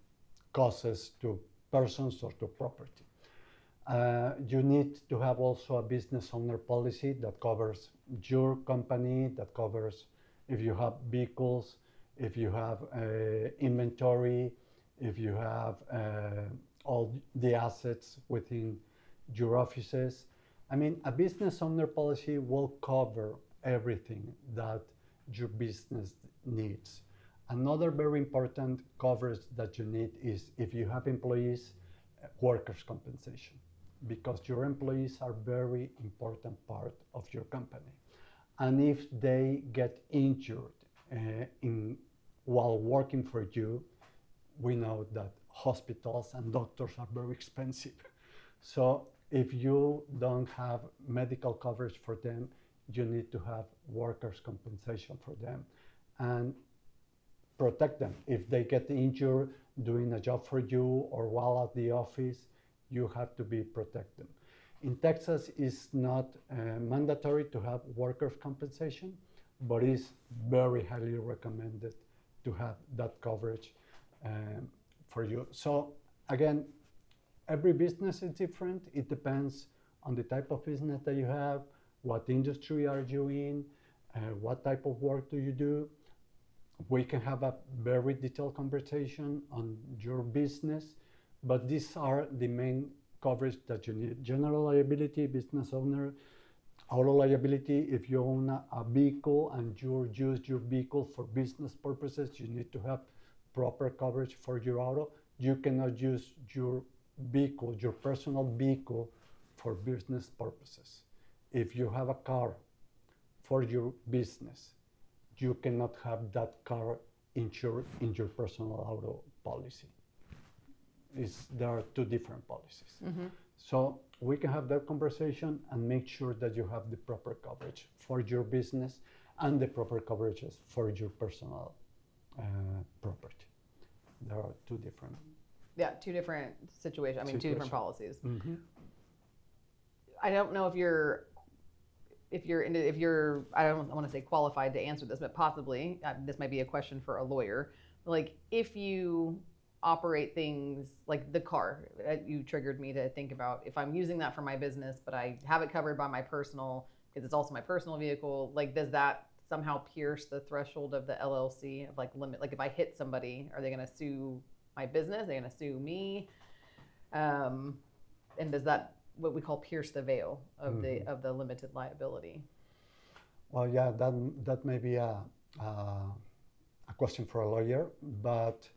causes to persons or to property. Uh, you need to have also a business owner policy that covers your company, that covers if you have vehicles, if you have uh, inventory, if you have uh, all the assets within your offices. I mean, a business owner policy will cover everything that your business needs. Another very important coverage that you need is if you have employees, uh, workers' compensation, because your employees are very important part of your company. And if they get injured uh, in, while working for you, we know that hospitals and doctors are very expensive. So if you don't have medical coverage for them, you need to have workers' compensation for them and protect them. If they get injured doing a job for you or while at the office, you have to be protect them. In Texas, it's not uh, mandatory to have workers' compensation, but it's very highly recommended to have that coverage um, for you. So again, every business is different. It depends on the type of business that you have, what industry are you in, uh, what type of work do you do. We can have a very detailed conversation on your business, but these are the main coverage that you need. General liability, business owner, auto liability. If you own a, a vehicle and you use your vehicle for business purposes, you need to have proper coverage for your auto. You cannot use your vehicle, your personal vehicle, for business purposes. If you have a car for your business, you cannot have that car insured in your personal auto policy. It's, there are two different policies. Mm-hmm. So we can have that conversation and make sure that you have the proper coverage for your business and the proper coverages for your personal uh, property. There are two different. Yeah, two different situations. I mean, two different Situation. policies. Mm-hmm. I don't know if you're, if you're, in, if you're, I don't want to say qualified to answer this, but possibly uh, this might be a question for a lawyer. Like, if you operate things like the car, uh, you triggered me to think about if I'm using that for my business, but I have it covered by my personal, because it's also my personal vehicle. Like, does that somehow pierce the threshold of the L L C of like limit? Like, if I hit somebody, are they going to sue my business? Are they going to sue me? Um, and does that what we call pierce the veil of mm-hmm. the of the limited liability? Well, yeah, that that may be a uh, a question for a lawyer, but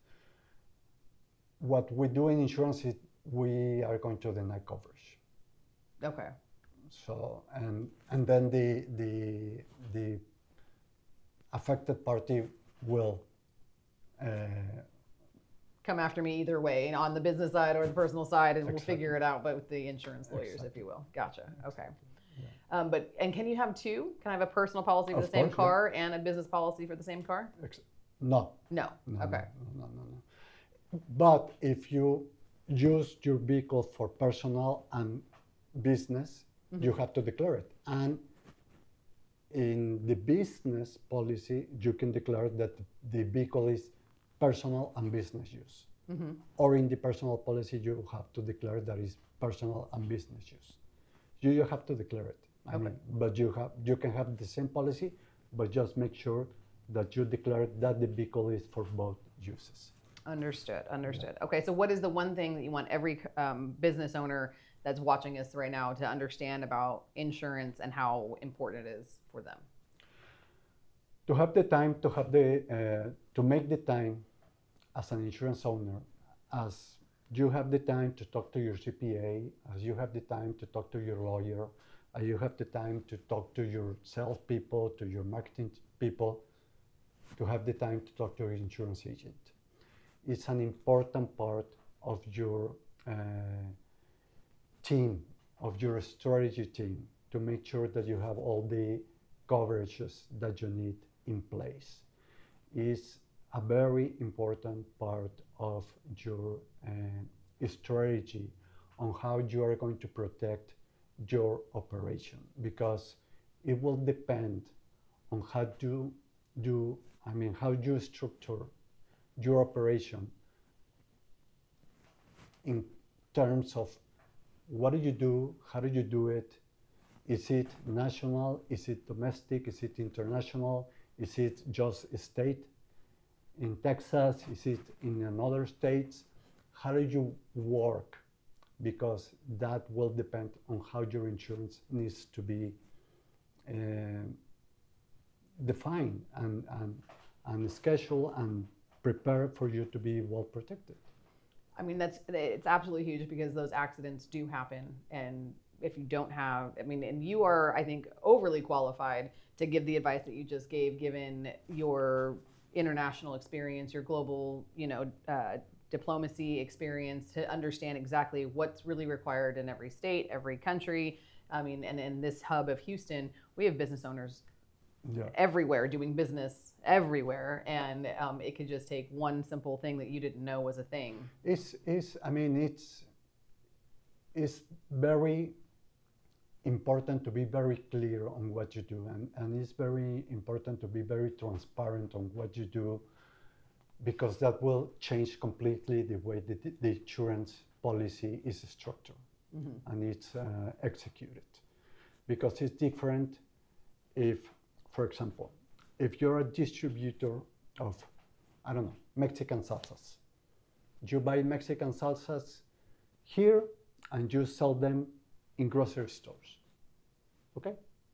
what we do in insurance is we are going to deny coverage. Okay. So and and then the the the affected party will uh, come after me either way, on the business side or the personal side, and we'll Exactly. figure it out. But with the insurance lawyers, if Exactly. you will. Gotcha. Okay. Um, but and can you have two? Can I have a personal policy for Of the same course, car and a business policy for the same car? ex- no. No. No, Okay. No, no, no, no. But if you use your vehicle for personal and business, Mm-hmm. you have to declare it. And in the business policy, you can declare that the vehicle is personal and business use. Mm-hmm. Or in the personal policy, you have to declare that is personal and business use. You, you have to declare it. I Okay. mean, but you have you can have the same policy, but just make sure that you declare that the vehicle is for both uses. Understood. Understood. Okay. So, what is the one thing that you want every um, business owner that's watching us right now to understand about insurance and how important it is for them? To have the time, to have the uh, to make the time as an insurance owner, as you have the time to talk to your C P A, as you have the time to talk to your lawyer, as you have the time to talk to your salespeople, to your marketing people, to have the time to talk to your insurance agent. It's an important part of your uh, team, of your strategy team, to make sure that you have all the coverages that you need in place. Is a very important part of your uh, strategy on how you are going to protect your operation, because it will depend on how do do I mean how you structure your operation in terms of what do you do, how do you do it, is it national, is it domestic, is it international, is it just a state in Texas, is it in another states, how do you work, because that will depend on how your insurance needs to be uh, defined and, and, and scheduled and prepared for you to be well protected. I mean, that's it's absolutely huge because those accidents do happen, and if you don't have, I mean, and you are, I think, overly qualified to give the advice that you just gave, given your international experience, your global, you know, uh, diplomacy experience, to understand exactly what's really required in every state, every country. I mean, and in this hub of Houston, we have business owners Yeah. everywhere doing business everywhere, and um, it could just take one simple thing that you didn't know was a thing. It's, it's, I mean, it's, it's very important to be very clear on what you do, and, and it's very important to be very transparent on what you do, because that will change completely the way the, the insurance policy is structured mm-hmm. and it's uh, executed. Because it's different if, for example, if you're a distributor of, I don't know, Mexican salsas. You buy Mexican salsas here and you sell them in grocery stores, okay?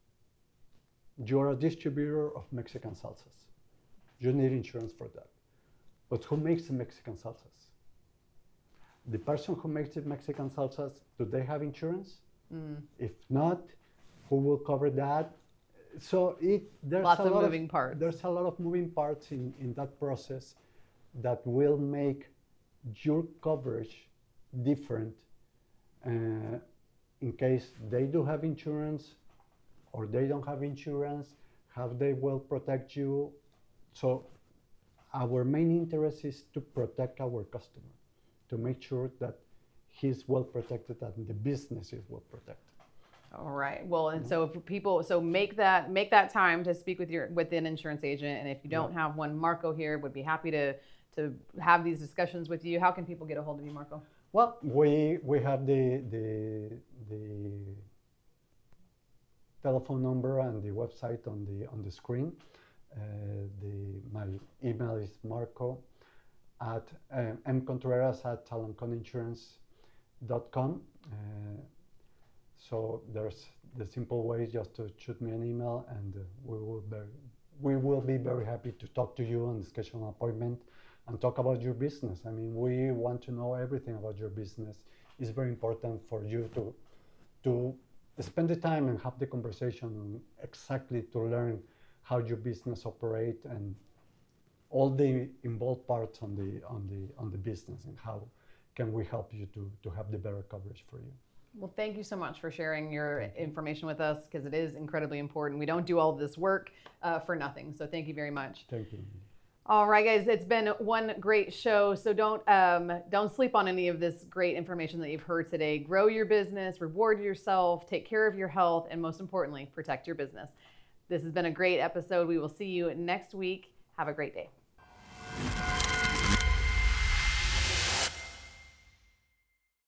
You're a distributor of Mexican salsas. You need insurance for that. But who makes the Mexican salsas? The person who makes the Mexican salsas, do they have insurance? Mm. If not, who will cover that? So it, there's Lots a of lot moving of, parts. There's a lot of moving parts in, in that process that will make your coverage different uh, in case they do have insurance or they don't have insurance, how they will protect you. So our main interest is to protect our customer, to make sure that he's well protected and the business is well protected. All right. Well, and so if people, so make that make that time to speak with your with an insurance agent, and if you don't have one, Marco here would be happy to to have these discussions with you. How can people get a hold of you, Marco? Well, we we have the the the telephone number and the website on the on the screen. Uh, the my email is Marco at um, mcontreras at talancon insurance dot com. Uh, so there's the simple way just to shoot me an email, and uh, we will be we will be very happy to talk to you and schedule an appointment and talk about your business. I mean, we want to know everything about your business. It's very important for you to to spend the time and have the conversation exactly to learn how your business operate and all the involved parts on the on the on the business and how can we help you to to have the better coverage for you. Well, thank you so much for sharing your information with us, because it is incredibly important. We don't do all of this work uh, for nothing. So thank you very much. Thank you. All right, guys, it's been one great show. So don't um, don't sleep on any of this great information that you've heard today. Grow your business, reward yourself, take care of your health, and most importantly, protect your business. This has been a great episode. We will see you next week. Have a great day.